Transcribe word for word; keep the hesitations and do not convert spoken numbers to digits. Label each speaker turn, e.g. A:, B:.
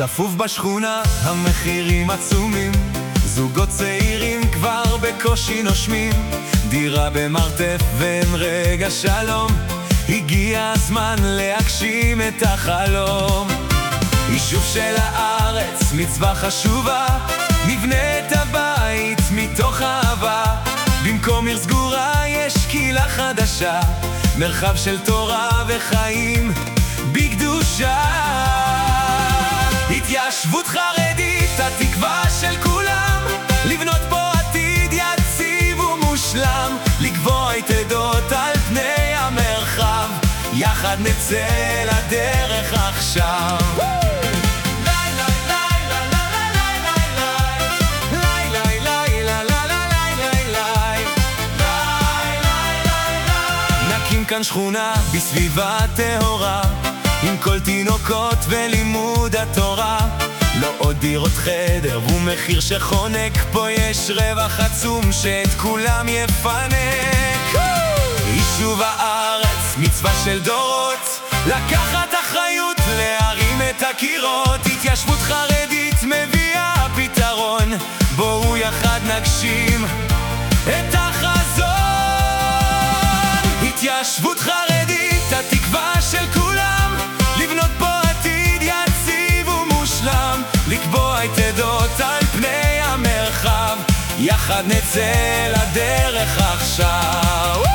A: צפוף בשכונה, המחירים עצומים, זוגות צעירים כבר בקושי נושמים, דירה במרתף ואין רגע שלום, הגיע הזמן להגשים את החלום. יישוב של הארץ, מצווה חשובה, נבנה את הבית מתוך אהבה, במקום עיר סגורה יש קהילה חדשה, מרחב של תורה וחיים בקדושה. התיישבות חרדית, התקווה של כולם, לבנות פה עתיד יציב ומושלם, לקבוע את עדות על פני המרחב, יחד נצא לדרך עכשיו. נקים כאן שכונה בסביבה טהורה, עם כל תינוקות ולימוד התורה, לא עוד דירות חדר ומחיר שחונק, פה יש רווח עצום שאת כולם יפנק. יישוב הארץ, מצווה של דורות, לקחת אחריות, להרים את הקירות, התיישבות חרדית מביאה פתרון, בואו יחד נגשים את החזון. התיישבות חרדית, התקווה של כולם, לבנות פה עתיד יציב ומושלם, לקבוע את עדות על פני המרחב, יחד נצא לדרך עכשיו.